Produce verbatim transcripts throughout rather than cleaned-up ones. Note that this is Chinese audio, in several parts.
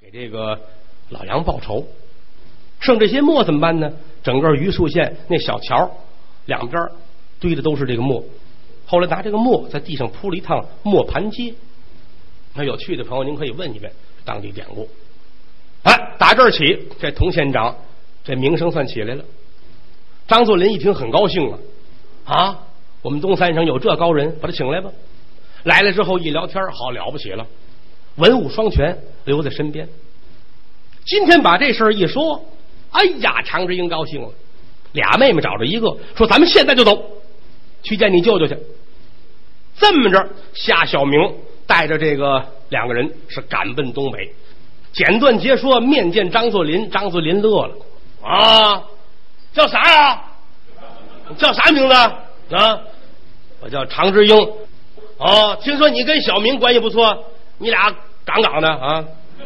给这个老杨报仇。剩这些墨怎么办呢？整个榆树县那小桥两边堆的都是这个墨，后来拿这个墨在地上铺了一趟墨盘街。那有趣的朋友您可以问一问当地典故。哎，打这儿起，这童县长这名声算起来了。张作霖一听很高兴啊，啊，我们东三省有这高人，把他请来吧。来了之后一聊天，好了不起了，文武双全留在身边。今天把这事儿一说，哎呀，常志英高兴了，俩妹妹找着一个说：“咱们现在就走，去见你舅舅去。”这么着，夏小明带着这个两个人是赶奔东北。简短截说，面见张作霖，张作霖乐了啊，叫啥呀？叫啥名字啊？我叫常志英。哦，听说你跟小明关系不错，你俩杠杠的啊？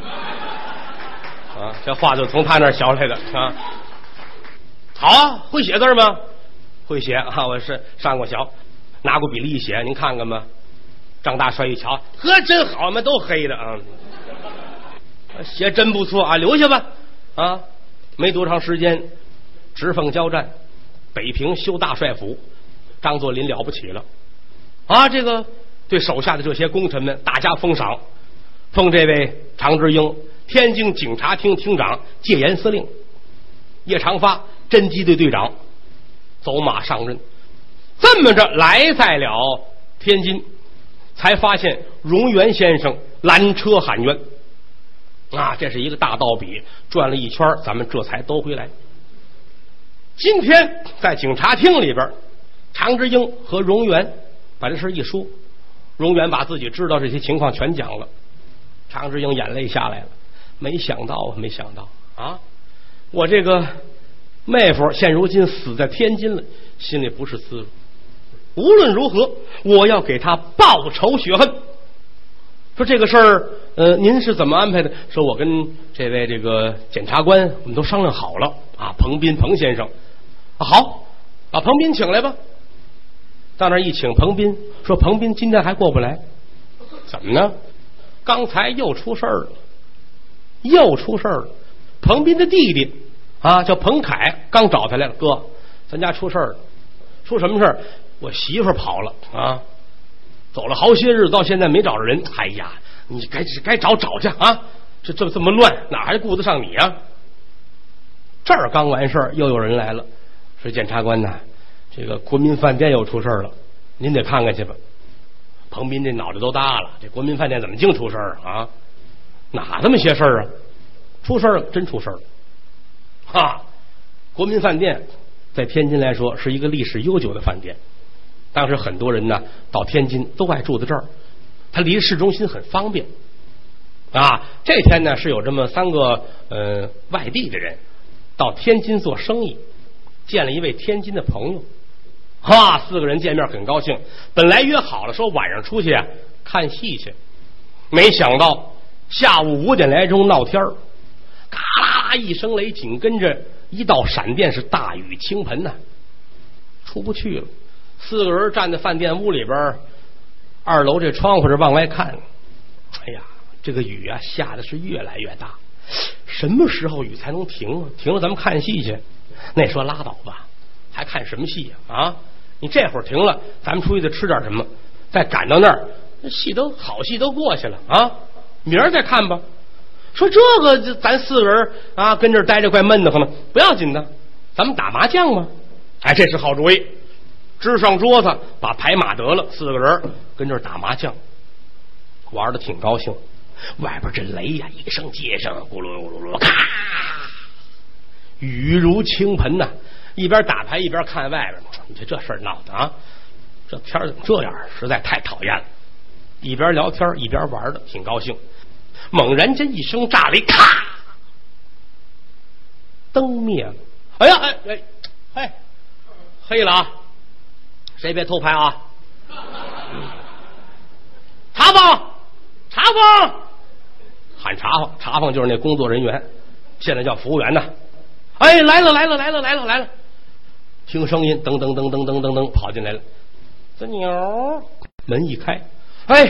啊，这话就从他那儿学来的啊。好啊，会写字吗？会写啊，我是上过学，拿过笔力一写，您看看吧。张大帅一瞧，呵，真好嘛，都黑的啊。写真不错啊，留下吧啊！没多长时间，直奉交战，北平修大帅府，张作霖了不起了啊！这个对手下的这些功臣们大加封赏，封这位常志英天津警察厅厅长、戒严司令，叶长发侦缉队队长，走马上任。这么着来在了天津，才发现荣源先生拦车喊冤。啊，这是一个大道比，转了一圈，咱们这才都回来。今天在警察厅里边，常志英和荣源把这事一说，荣源把自己知道这些情况全讲了。常志英眼泪下来了，没想到啊，没想到啊，我这个妹夫现如今死在天津了，心里不是滋味。无论如何，我要给他报仇雪恨。说这个事儿，呃，您是怎么安排的？说我跟这位这个检察官我们都商量好了啊，彭斌彭先生，啊、好，把彭斌请来吧。到那儿一请彭斌，说彭斌今天还过不来，怎么呢？刚才又出事儿了，又出事儿了。彭斌的弟弟啊，叫彭凯，刚找他来了，哥，咱家出事儿了。出什么事儿？我媳妇儿跑了啊。走了好些日，到现在没找着人。哎呀，你该该找找去啊！这这这么乱，哪还顾得上你啊？这儿刚完事儿，又有人来了，说检察官呐，这个国民饭店又出事了，您得看看去吧。彭斌这脑袋都大了，这国民饭店怎么净出事儿啊？哪这么些事儿啊？出事了，真出事了！哈，国民饭店在天津来说是一个历史悠久的饭店。当时很多人呢到天津都爱住在这儿，它离市中心很方便啊。这天呢是有这么三个呃外地的人到天津做生意，见了一位天津的朋友，哈，四个人见面很高兴，本来约好了说晚上出去啊看戏去，没想到下午五点来钟闹天儿，嘎啦啦一声雷，紧跟着一道闪电，是大雨倾盆呐、啊，出不去了。四个人站在饭店屋里边，二楼这窗户这往外看，哎呀，这个雨啊下的是越来越大，什么时候雨才能停啊？停了咱们看戏去。那说拉倒吧，还看什么戏啊？啊，你这会儿停了，咱们出去再吃点什么，再赶到那儿，那戏都好戏都过去了啊，明儿再看吧。说这个咱四个人啊跟这儿待着怪闷得慌的，不要紧的，咱们打麻将吧。哎，这是好主意。支上桌子，把牌码得了，四个人跟这儿打麻将，玩的挺高兴。外边这雷呀、啊，一声接一声，咕噜噜噜噜，咔，雨如倾盆呐、啊！一边打牌一边看外边，你这这事儿闹的啊！这天怎么这样？实在太讨厌了。一边聊天一边玩的挺高兴。猛然间一声炸雷，咔，灯灭了。哎呀，哎哎哎，黑了啊！谁别偷拍啊！查房，查房，喊查房，查房就是那工作人员，现在叫服务员呢。哎，来了来了来了来了来了！听声音，噔噔噔噔噔噔噔跑进来了。这鸟门一开，哎，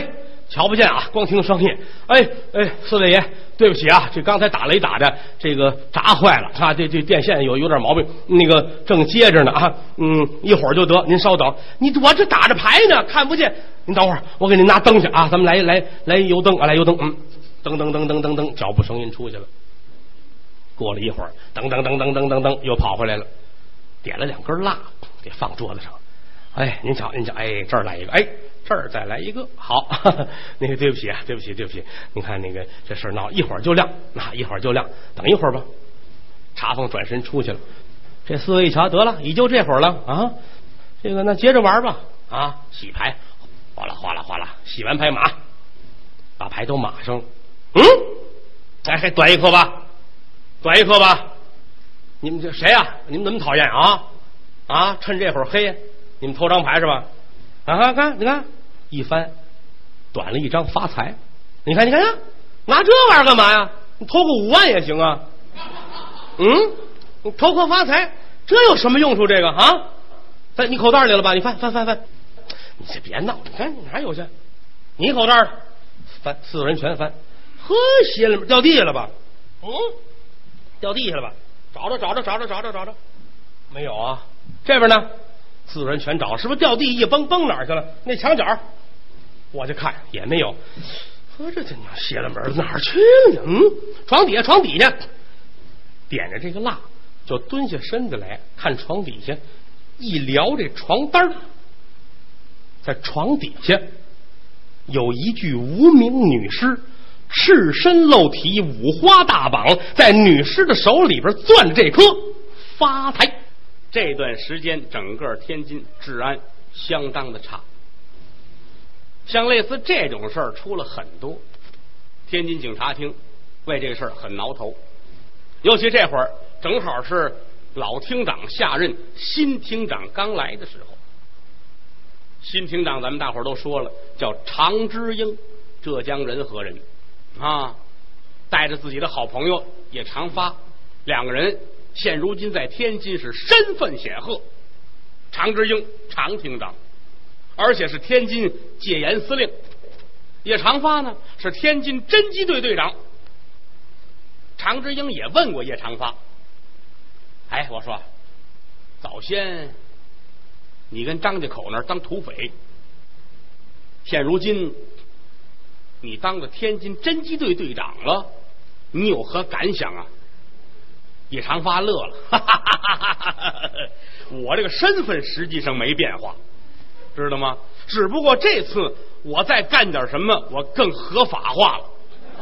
瞧不见啊，光听声音。哎哎，四位爷，对不起啊，这刚才打雷打的，这个闸坏了啊，这这电线有有点毛病，那个正接着呢啊，嗯，一会儿就得，您稍等。你我这打着牌呢，看不见，您等会儿，我给您拿灯去啊，咱们来来来油灯啊，来油灯，嗯，噔噔噔噔噔噔，脚步声音出去了。过了一会儿，噔噔噔噔噔噔噔，又跑回来了，点了两根蜡，给放桌子上。哎，您瞧，您瞧，哎，这儿来一个，哎，这儿再来一个，好，呵呵那个对不起啊，对不起，对不起，你看那个这事儿闹，一会儿就亮，那一会儿就亮，等一会儿吧。茶凤转身出去了，这四位一瞧，得了，也就这会儿了啊，这个那接着玩吧，啊，洗牌，哗啦哗啦哗啦，洗完牌码，把牌都码上了，嗯，哎，还端一颗吧，端一颗吧，你们这谁呀、啊？你们怎么讨厌啊？啊，趁这会儿黑。你们偷张牌是吧？啊，看，你看，一翻，短了一张发财。你看，你看呀，拿这玩意儿干嘛呀？你偷个五万也行啊。嗯，你偷个发财，这有什么用处？这个啊，在你口袋里了吧？你翻翻翻翻，你这别闹！你看你哪有去？你口袋翻，四个人全翻。呵，鞋里面掉地下了吧？嗯，掉地下了吧？找着，找着，找着，找着，找着，没有啊？这边呢？四个人全找，是不是掉地一蹦蹦哪儿去了？那墙角，我就看也没有。说这这娘邪了门哪儿去了呢？嗯，床底下，床底下，点着这个蜡，就蹲下身子来看床底下，一撩这床单，在床底下有一具无名女尸，赤身露体，五花大绑，在女尸的手里边攥着这颗发财。 这段时间，整个天津治安相当的差，像类似这种事儿出了很多。天津警察厅为这个事儿很挠头，尤其这会儿正好是老厅长下任，新厅长刚来的时候。新厅长咱们大伙儿都说了，叫常之英，浙江仁和人啊，带着自己的好朋友叶长发，两个人现如今在天津是身份显赫，常之英常厅长，而且是天津戒严司令。叶长发呢是天津侦缉队队长。常之英也问过叶长发，哎，我说早先你跟张家口那儿当土匪，现如今你当了天津侦缉队队长了，你有何感想啊？叶长发乐了，哈哈哈哈哈！我这个身份实际上没变化，知道吗？只不过这次我再干点什么，我更合法化了。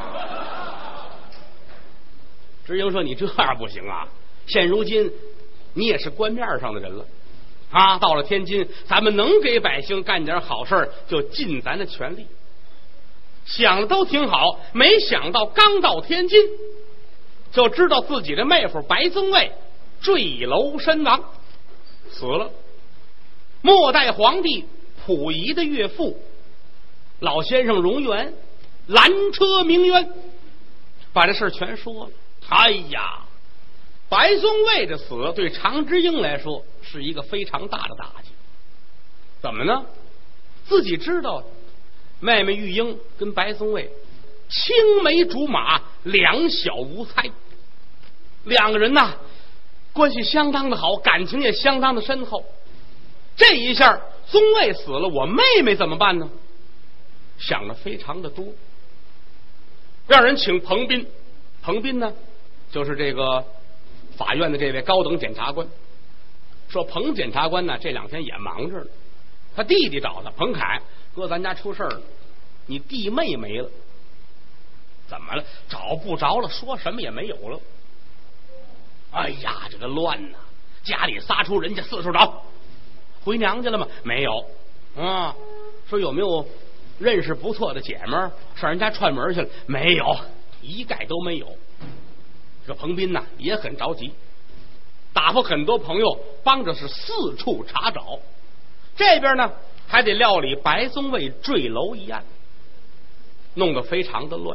知英说：“你这样不行啊！现如今你也是官面上的人了啊，到了天津，咱们能给百姓干点好事，就尽咱的全力。想的都挺好，没想到刚到天津。”就知道自己的妹夫白增卫坠楼身亡，死了。末代皇帝溥仪的岳父老先生荣源拦车鸣冤，把这事全说了。哎呀，白增卫的死对常之英来说是一个非常大的打击。怎么呢？自己知道妹妹玉英跟白增卫青梅竹马，两小无猜，两个人呐关系相当的好，感情也相当的深厚。这一下宗卫死了，我妹妹怎么办呢？想的非常的多，让人请彭斌。彭斌呢就是这个法院的这位高等检察官，说彭检察官呢这两天也忙着呢，他弟弟找他，彭凯哥，咱家出事了，你弟妹没了。怎么了？找不着了，说什么也没有了。哎呀，这个乱呐！家里仨出人家四处找，回娘家了吗？没有。啊，说有没有认识不错的姐们儿上人家串门去了？没有，一概都没有。这个彭斌呐也很着急，打发很多朋友帮着是四处查找。这边呢还得料理白宗卫坠楼一案，弄得非常的乱。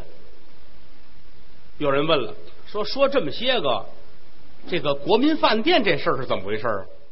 有人问了，说说这么些个这个国民饭店这事儿是怎么回事？